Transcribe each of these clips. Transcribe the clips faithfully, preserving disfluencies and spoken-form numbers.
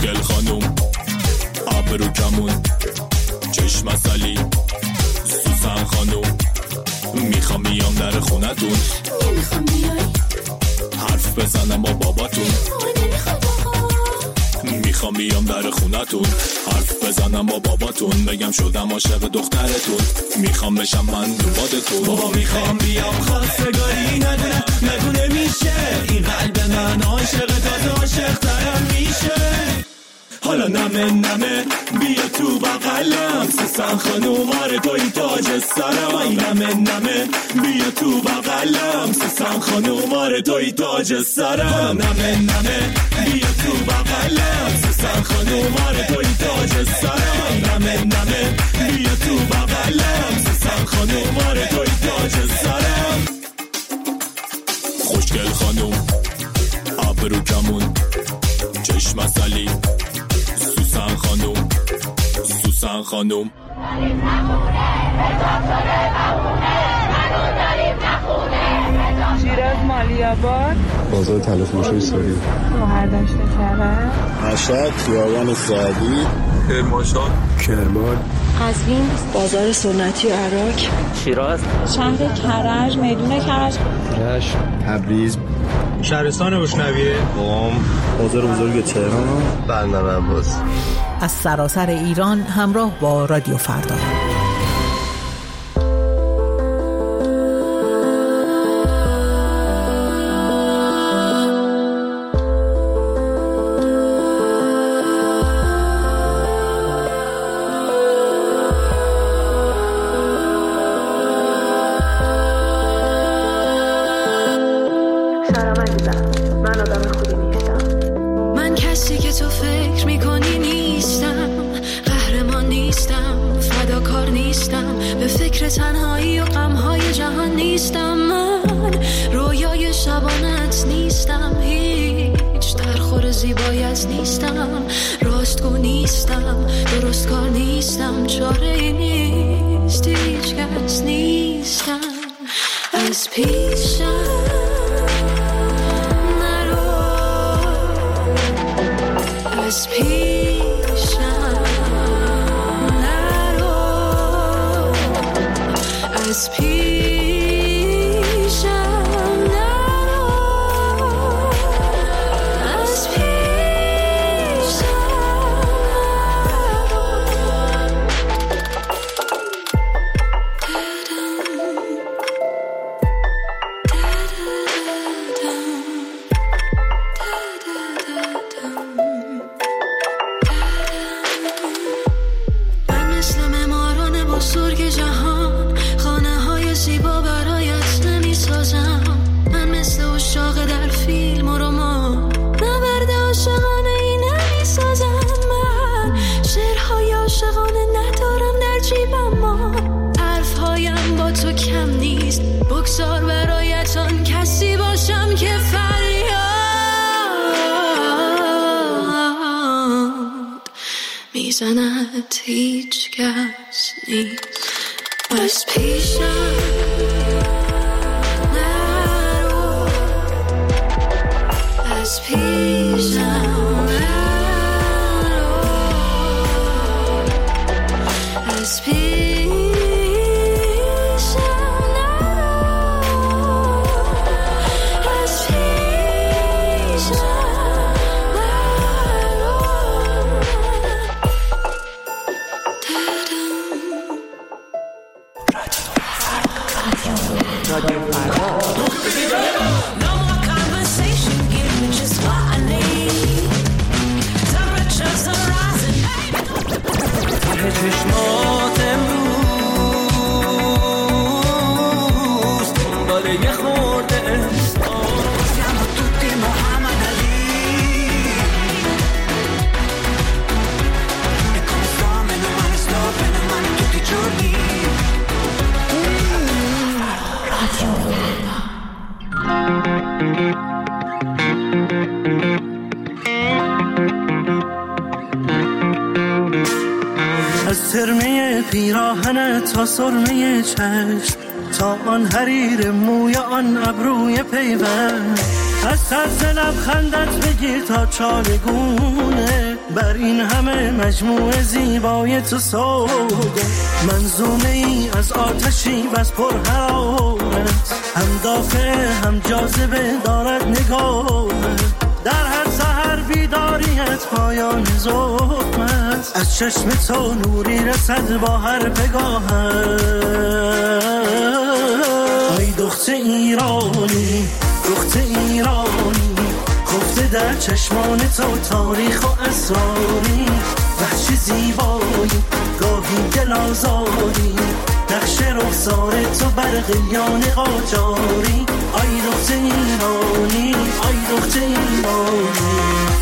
خوشگل خانوم ابرو کمون چشم اصلی سوسن خانوم میخوام بیام در خونتون نمیخوام بیای حرف بزنم با باباتون نمیخوام بابا میخوام بیام در خونتون حرف بزنم با باباتون بگم شدم عاشق دخترتون میخوام بشم من دوبادتون بابا میخوام بیام خواستگاری ندونه ندونه میشه این قلب من عاشق تازه عاشق ترم میشه حالا نمه نمه بیا تو بغلم سوسن خانوم آره توی تاج سرم ای نمه نمه بیا تو بغلم سوسن خانوم آره توی تاج سرم حالا نمه نمه بیا تو بغلم سوسن خانوم آره توی تاج سرم ای نمه نمه بیا تو بغلم سوسن خانوم آره توی تاج سرم خوشگل خانوم ابرو کمون چشم اصلی سوسن خانوم سوسن خانوم شیراز مالیاباد بازار تلفروشی سوری شوهر داشته کرد مشهد خیابان سعدی کرمانشاه کرمان قزوین بازار سنتی عراق شیراز شهر کرج میدون کرج رشت تبریز شهرستان بشنویه قم بازار بزرگ تهران بندر عباس از سراسر ایران همراه با رادیو فردا. تنهایی و غمهای جهان نیستم من رویای شبانت نیستم هیچ در خور زیبایت نیستم راستگو نیستم درست کار نیستم چاره نیست هیچ کس نیستم از پیشم نرو از پیشم از پیشم نرو از پیشم من مثل معماران بزرگ جهان خانه های زیبا برایت نمی سازم من مثل عشاق در فیلم و رمان نبرد عاشقانه ای نمی سازم من شعرهای عاشقانه ندارم در جیبم ما حرفهایم با تو کم نیست بگذار برایت آن کسی باشم که فریاد میزند هیچ کس نیست از پیشم نرو از پیشم نرو از پیشم نرو از پیشم رادیو فردا. No more conversation, give me just what I need. Temperatures are rising. ته چشمات امروز دنبال یه خورده siamo tutti Muhammad Ali e come sto meno male sto bene male tutti i giorni از ترمه پیراهن تا سرمه چشم تا آن حریر موی آن ابروی پیوند از طرز لبخندت بگیر تا چالگونه، بر این همه مجموعه زیبای تو سوده. منظومه ای از آتشی بس پر حرارت، هم دافع هم جاذبه دارد نگاهت. در هر سحر بیداریت پایان ظلم است، از چشم تو نوری رسد با هر پگاهت. ای دختر ایرانی، دختر ایرانی، خفته در چشمان تو تاریخ و اسراری. وحشی زیبایی، گاهی دل آزاری، نقش رخسار تو بر قلیان قاجاری. ای دختر ایرانی، ای دختر ایرانی.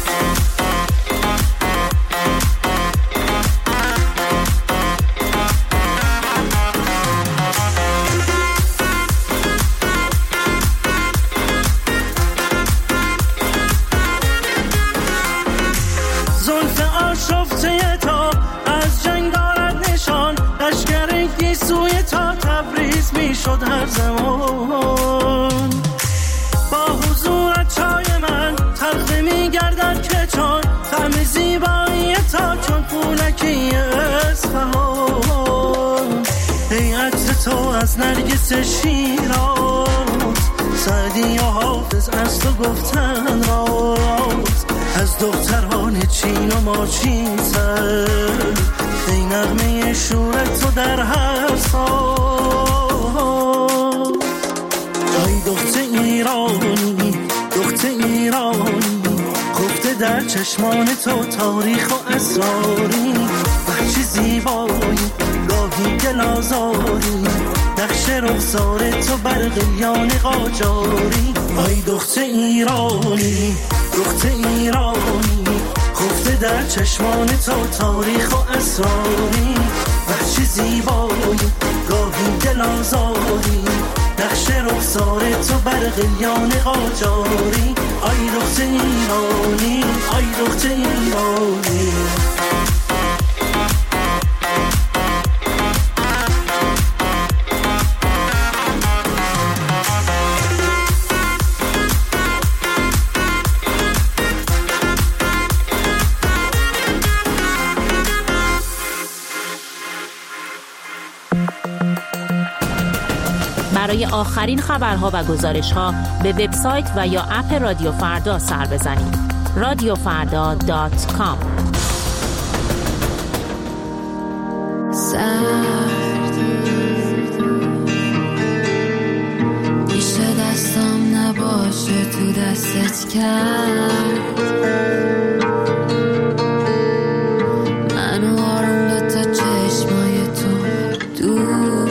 شفته تا از جنگ دارد نشان، لشکر گیسوی تا تبریز می شد هر زمان. با حضورت چای من تلخ می گردد که چون طعم زیبایی تا چون پولکی اصفهان. ای عطر تو از نرگس شیراز، سعدی و حافظ از تو گفتن راز. از دختران چین و ماچین سر، ای نغمه شورت تو در هر سال. ای دختر ایرانی، دختر ایرانی، خفته در چشمان تو تاریخ و اسراری. وحشی زیبایی، گاهی دل آزاری، نقش رخسار تو بر قلیان قاجاری. ای دختر ایرانی، دختر ایرانی، خفته در چشمان تو تاریخ و اسراری. وحشی زیبایی، گاهی دل آزاری، نقش رخسار تو بر قلیان قاجاری. ای دختر ایرانی، ای دختر ایرانی. برای آخرین خبرها و گزارش‌ها به وبسایت و یا اپ رادیو فردا سر بزنید. رادیو فردا دات کام. سرد میشه دستم نباشه تو دستت کرد، منو آروم دو تا چشمای تو دور.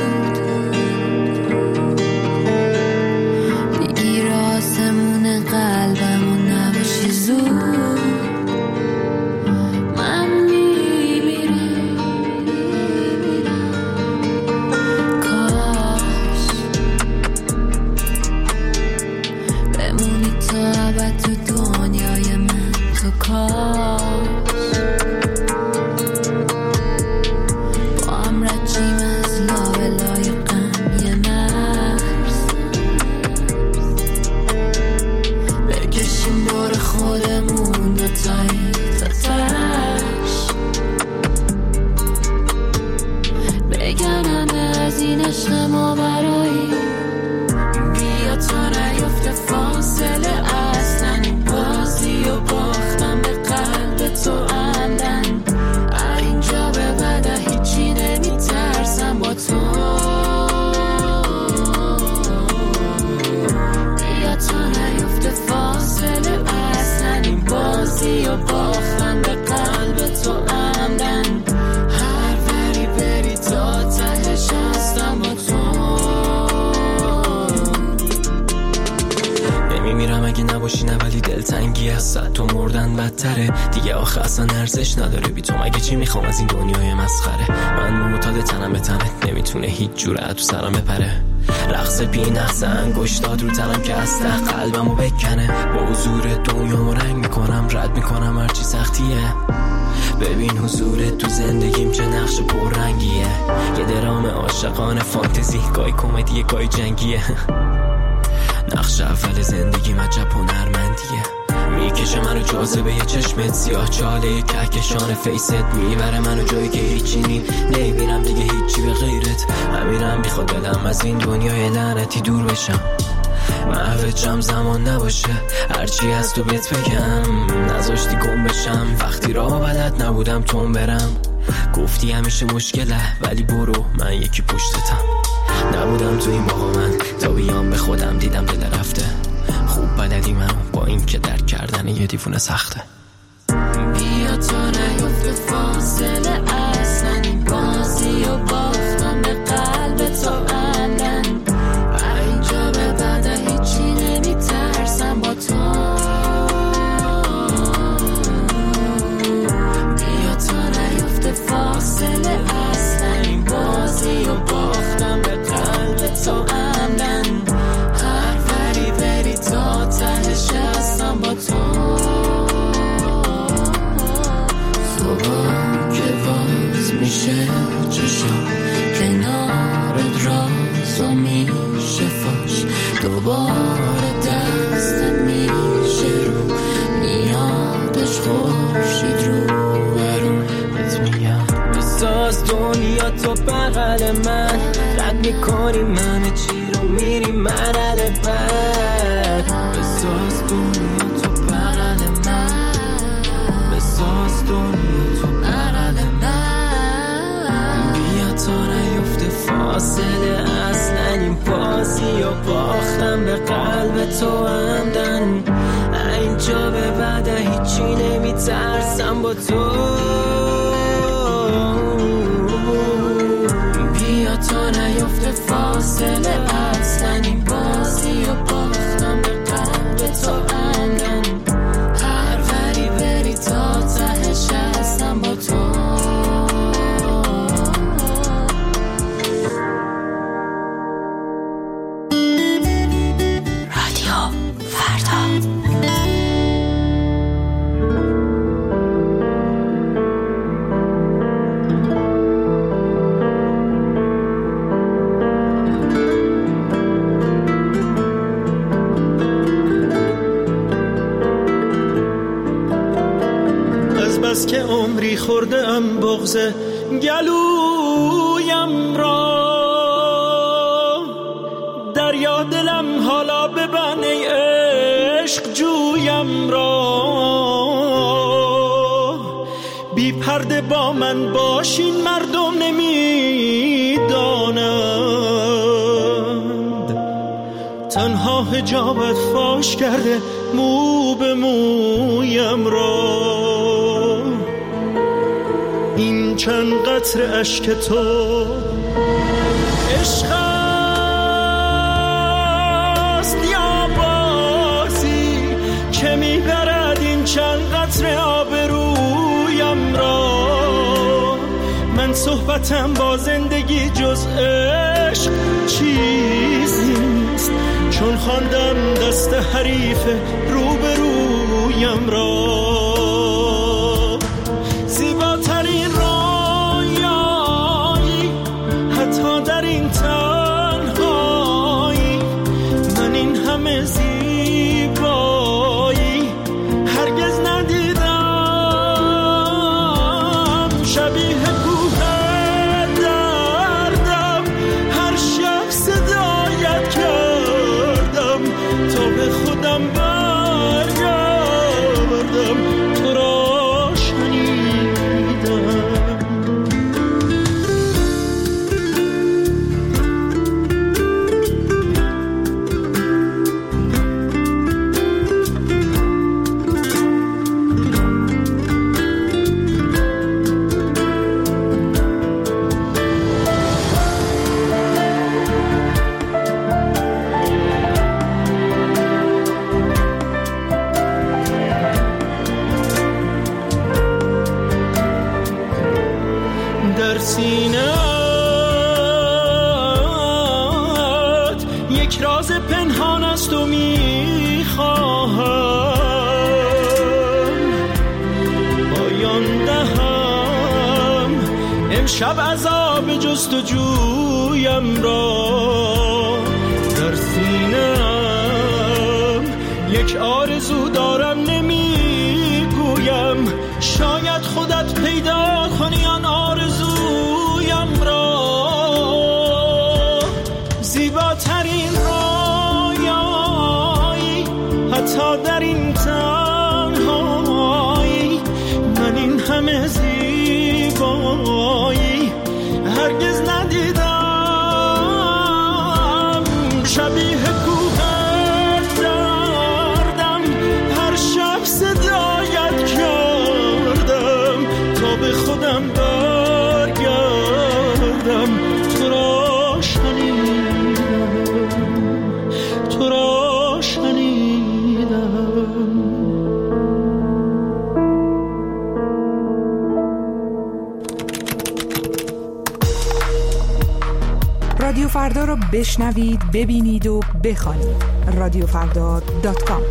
دیگه آخه اصلا ارزش نداره بی تو، مگه چی میخوام از این دنیای مسخره. من معتاد تنم به تنت، نمیتونه هیچ جوره تو سرم بپره. رقص بی نقص انگشتات رو تنم که از ته قلبمو بکنه. با حضور دنیامو رنگ میکنم، رد میکنم هرچی سختیه. ببین حضورت تو زندگیم چه نقش پررنگیه. یه درام عاشقانه فانتزی، گاهی کمدی گاهی جنگیه. نقش اول زندگی عجب هنرمندیه، میکشه منو جاذبه یه چشمت سیاه چاله کهکشان فیست، میبره منو جایی که هیچی نیم نمیبینم دیگه هیچی به غیرت، همینم میخواد دلم از این دنیای لعنتی دور بشم، محوجم زمان نباشه هرچی از تو بهت بگم، نذاشتی گم بشم وقتی راه بلد نبودم تون برم، گفتی همیشه مشکله ولی برو من یکی پشتتم، نبودم تو این باقا من تا بیام به خودم دیدم دل رفته، خوب بلدی منو با این که درک کردن یه دیوونه سخته، بیا تا نیفته فاصله اصلا این بازی و باختم به قلب تو عمدن، اینجا به بعد هیچی نمیترسم با تو، بیا تا نیفته فاصله اصلا این بازی و باختم به قلب تو عمدن، هر وری بری تا تهش هستم با تو، صبح که باز میشه چشم کنارت راز و میشه فاش، دوباره دست میشه رو میادش خورشید رو برو بهت میگم، بساز دنیا تو بغل من، رد میکنی من چی رو میری مرحله بعد، بساز دنیا تو بغل من، بساز دنیا تو بغل من، بیا تا نیفته فاصله اصلا این بازی و باختم به قلب تو عمدن، اینجا به بعد هیچی نمیترسم با تو، بیا تا نیفته فاصله اصلا این بازی و باختم به قلب تو عمدن، هر وری بری تا تهش هستم با تو، رادیو فردا. از که عمری خورده ام بغض گلویم را، دریا دلم حالا ببن ای عشق جویم را، بی پرده با من باشین مردم نمیدانند، تنها حجابت فاش کرده مو به مویم را، این چند قطره اشک تو عشق است یا بازی که میبرد این چند قطره آبرویم را، من صحبتم با زندگی جز عشق چیزی نیست، چون خواندم دست حریف روبرویم را، زیباترین رویایی حتی در این تنهایی، من این همه زیبایی هرگز ندیدم، شبیه کوه دردم هر شب صدایت کردم تا به خودم برگردم، تو را شنیدم. در سینه‌ات یک راز پنهان است و میخواهم پایان دهم امشب عذاب جستجویم را، در سینه‌ات یک آرزو دارم نمیگویم، شاید خودت پیدا کنی آن آرزویم را. زیباترین رویایی حتی در این تنهایی، من این همه زیبایی هرگز ندیدم. شبیه کوهر دردم، هر شب صدایت کردم تا به خودم برگردم. تو را شنیدم، تو را شنیدم. رادیو فردا رو بشنوید، ببینید و بخوانید. رادیو فردا دات کام.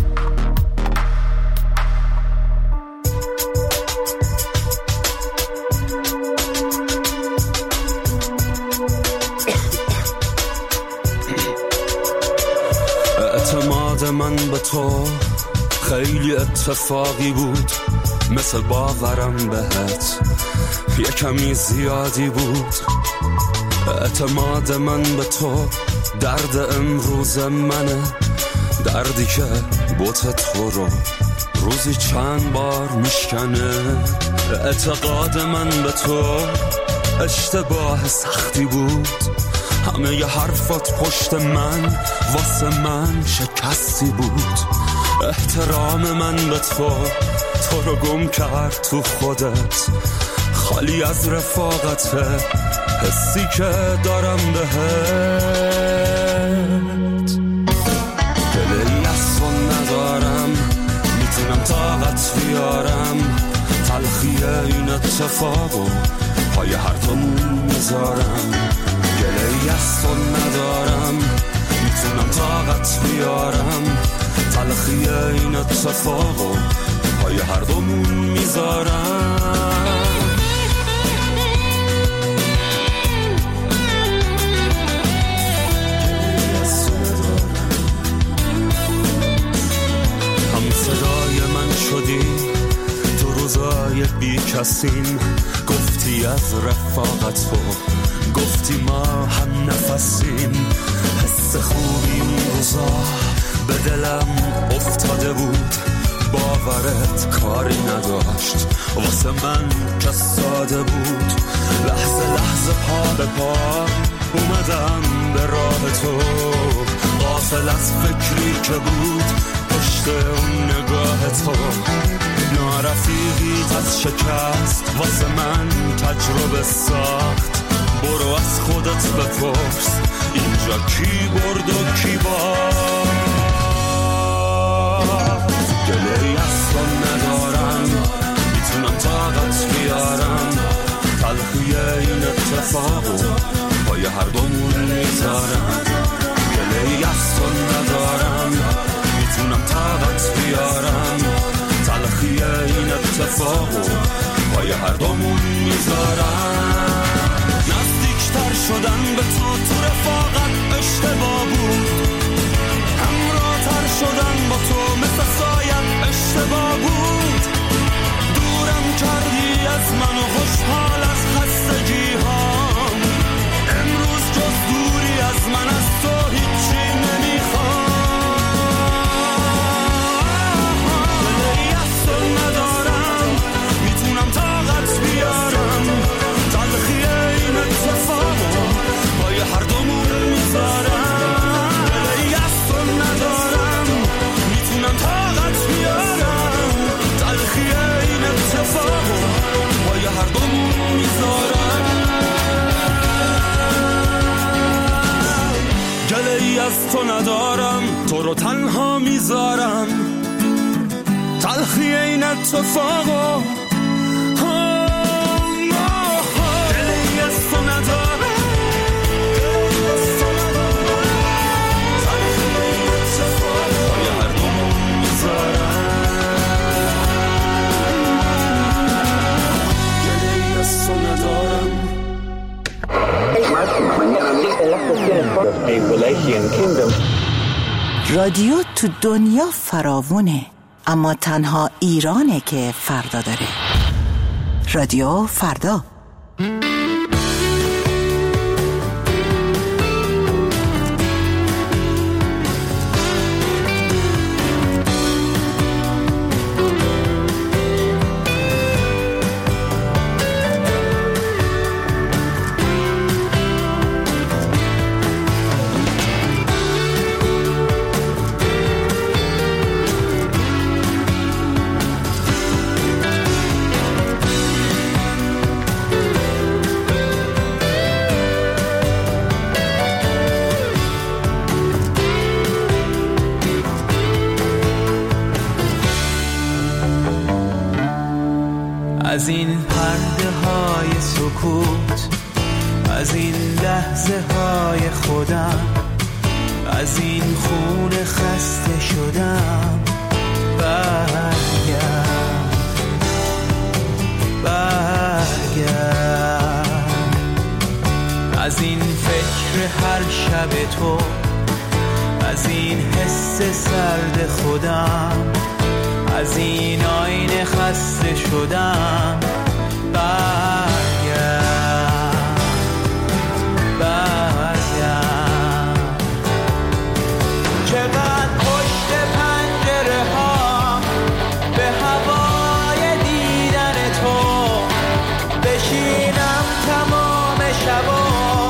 اعتماد من به تو خیلی اتفاقی بود، مثل باورم بهت یه کمی زیادی بود. اعتماد من به تو درد امروز منه، دردی که بوت تو رو روزی چند بار میشکنه. اعتقاد من به تو اشتباه سختی بود، همه ی حرفات پشت من واسه من شکستی بود. احترام من به تو تو رو گم کرد تو خودت، خالی از رفاقته حسی که دارم بهت. دلی از تو ندارم، میتونم طاقت بیارم، تلخی این اتفاقو پای هر دومون میذارم. گلی از تو ندارم، میتونم طاقت بیارم، تلخی این اتفاقو پای هر دومون میذارم. تو روزای بی کسیم، گفتی از رفاقت تو، گفتی ما هم نفسیم. حس خوبی اون روزا به دلم افتاده بود، باورت کاری نداشت واسه من که ساده بود. لحظه لحظه پا به پا اومدم به راه تو، غافل از فکری که بود پشت اون نگاه تو. نارفیقیت از شکست واسه من تجربه ساخت، برو از خودت بپرس اینجا کی برد و کی باخت. گله‌ای از تو ندارم، میتونم طاقت بیارم، تلخی این اتفاقو پای هر دومون میذارم. گله‌ای از تو ندارم، میتونم طاقت بیارم، تلخی این اتفاقو پای هر دومون میذارم. نزدیکتر شدن به تو تو رفاقت اشتباه بود، همراه‌تر شدن با تو مثل سایت اشتباه بود. دورم کردی از من و خوشحال از خستگی هام، امروز جز دوری از من از تو هیچی نمیخوام. هر دومون میذارم، دلی از تو ندارم، میتونم طاقت بیارم، تلخی این اتفاقو پای هر دومون میذارم. گله‌ای از تو ندارم، تو رو تنها میذارم، تلخی این اتفاقو گله‌ای از تو ندارم. رادیو تو دنیا فراوونه، اما تنها ایرانه که فردا داره. رادیو فردا. از این پرده های سکوت، از این لحظه های خودم، از این خون خسته شدم، برگرد برگرد از این فکر هر شب تو، از این حس سرد خودم، از این آینه خسته شدم، برگرد برگرد چقدر پشت پنجره ها به هوای دیدن تو بشینم تمام شبا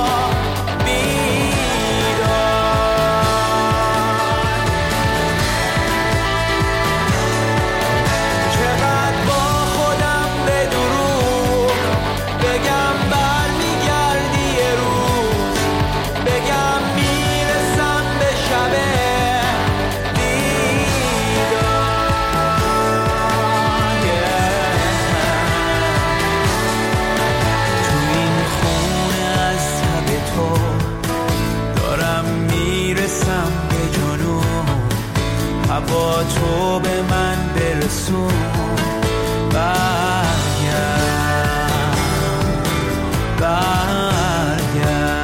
با تو به من برسون، برگرد برگرد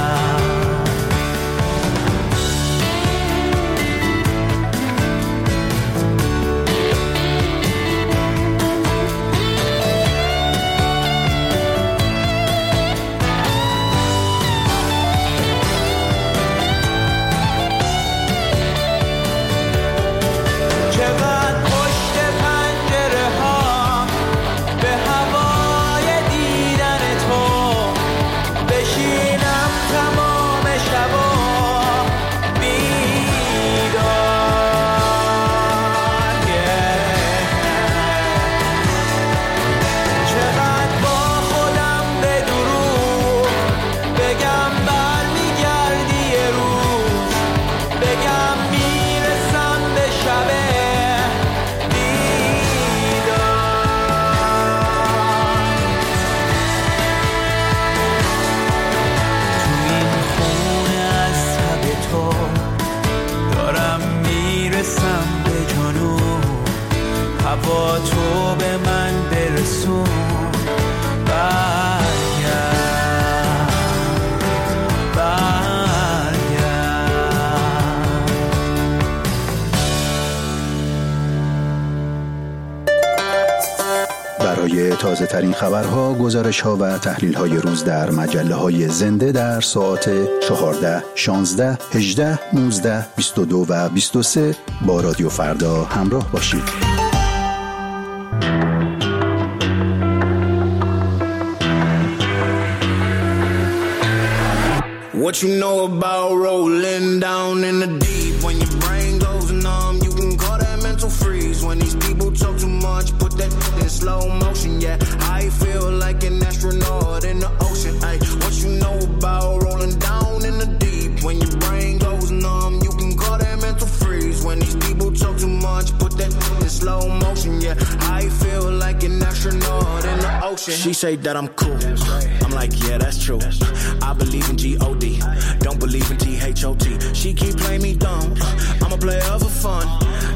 با تو به من برسون، برگرد برگرد برای تازه ترین خبرها، گزارش ها و تحلیل های روز در مجله های زنده در ساعت چهارده، شانزده، هجده، نوزده، بیست و دو و بیست و سه با رادیو فردا همراه باشید. What you know about rolling down in the deep? When your brain goes numb, you can call that mental freeze. When these people talk too much, put that in slow motion. Yeah, I feel like an astronaut in the ocean. Ay, what you know about rolling down in the deep? When your brain goes numb, you can call that mental freeze. When these people talk too much, put that in slow motion. Yeah, I feel like an astronaut in the ocean. She say that I'm cool. I'm like, yeah, that's true. I believe in G O D, don't believe in T H O T. She keep playing me dumb, I'm a player for fun.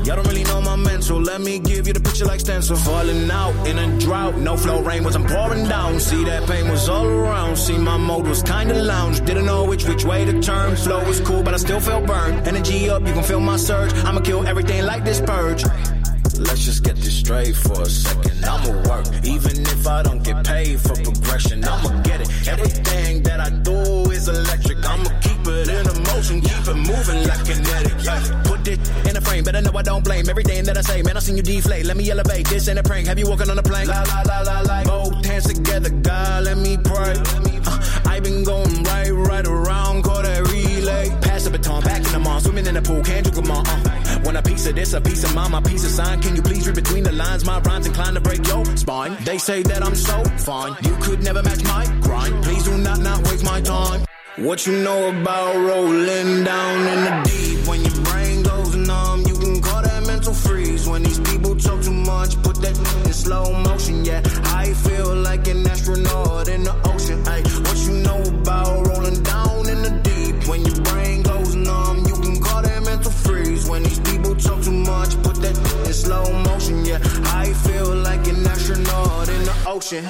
Y'all don't really know my mental. Let me give you the picture like stencil. Falling out in a drought. No flow, rain wasn't pouring down. See that pain was all around. See my mode was kinda lounge. Didn't know which which way to turn. Flow was cool, but I still felt burned. Energy up, you can feel my surge. I'ma kill everything like this purge. Let's just get this straight for a second. I'ma work, even if I don't get paid for progression. I'ma get it. Everything that I do is electric. I'ma keep it in a motion, keep it moving like kinetic. Put it in a frame, better know I don't blame everything that I say. Man, I seen you deflate. Let me elevate. This ain't a prank. Have you walking on a plane? La la la la la. Both hands together, God, let me pray. Uh, I been going right, right around, call that relay. Pass the baton, back in the mall, swimming in the pool, can't you come on? Uh. Want a piece of this, a piece of mine, my piece of sign. Can you please read between the lines? My rhymes inclined to break your spine. They say that I'm so fine, you could never match my grind. Please do not not waste my time. What you know about rolling down in the deep? When your brain goes numb, you can call that mental freeze. When these people talk too much, put that in slow motion. Yeah, I feel like an astronaut in the ocean. Ay, what you know about rolling down in the deep? When your brain goes numb, you can call that mental freeze. When these people talk too much, put that in slow motion. Yeah, I feel like an astronaut in the ocean.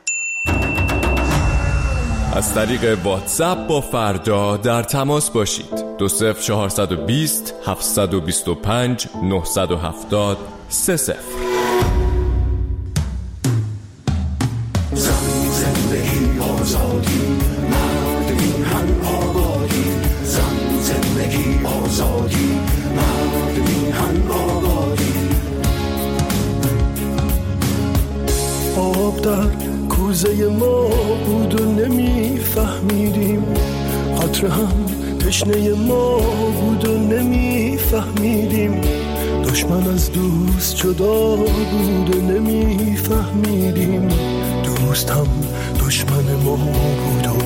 از طریق واتساپ با فردا در تماس باشید. دو صفر چهارصد و بیست هفتصد و بیست و پنج نهصد و هفتاد سه صفر. زن زندگی آزادی، مرد میهن آبادی. زن زندگی آزادی، مرد میهن آبادی. آب در کوزه ما بود و نمیفهمیدیم، قطره هم تشنه ما بود و نمیفهمیدیم. دشمن از دوست جدا بود و نمیفهمیدیم، دوست هم دشمن ما بود و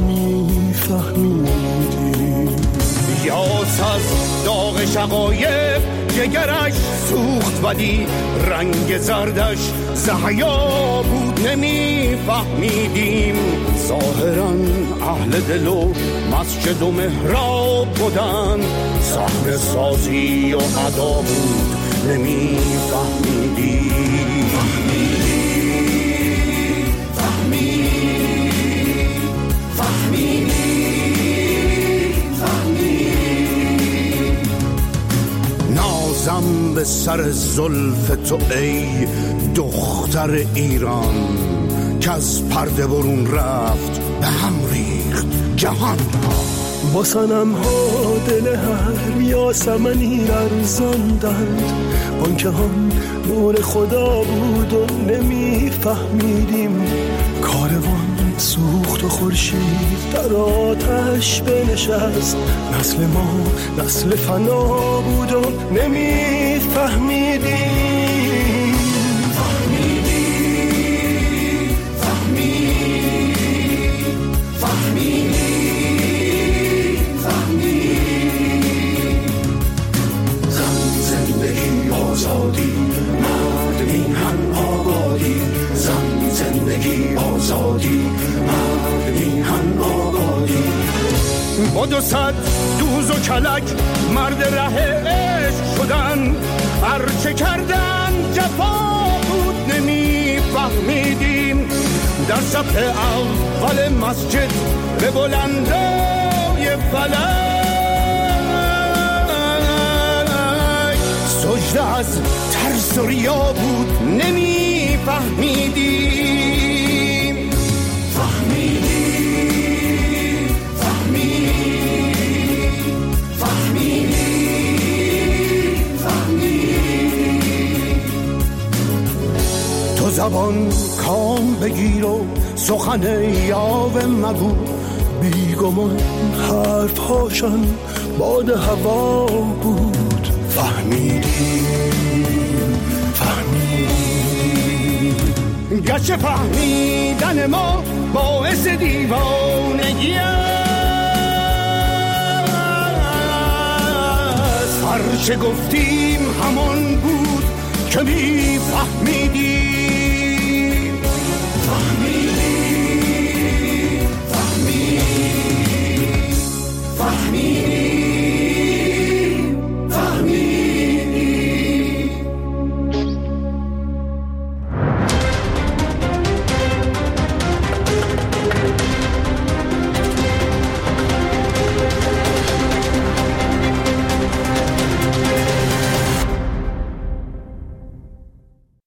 نمیفهمیدیم. یاس از داغ شقایق جگرش سوخت ولی رنگ زردش زحیا بود نمیفهمیدیم. ظاهراً اهل دل و مسجد و محراب بودن، صحنه سازی و ادا بود نمیفهمیدیم. نازم به سر زلف تو ای دختر ایران، که از پرده برون رفت به هم ریخت جهان ها. با صنم ها دل هر یاسمنی لرزاندند، آنکه هم نور خدا بود و نمیفهمیدیم. کاروان سوخت و خورشید در آتش بنشست، نسل ما نسل فنا بود و نمیفهمیدیم. آزادی، مرد میهن آبادی. زن زندگی آزادی، مرد میهن آبادی. با دو صد دوز و کلک مرد ره عشق شدن، هرچه کردن جفا بود نمیفهمیدیم. در صف اول مسجد به بلندای فلک سجده از ترس و ریا بود نمیفهمیدیم. فهمیدیم، فهمیدیم، فهمیدیم، فهمیدیم. تو زبان کام بگیر و سخن یاوه مگو، بیگمان حرف هاشن باد هوا بود. فهمیدیم، فهمیدیم. گرچه فهمیدن ما باعث دیوانگی است، هرچه گفتیم همان بود که میفهمیدیم. فهمیدیم، فهمیدیم، فهمیدیم.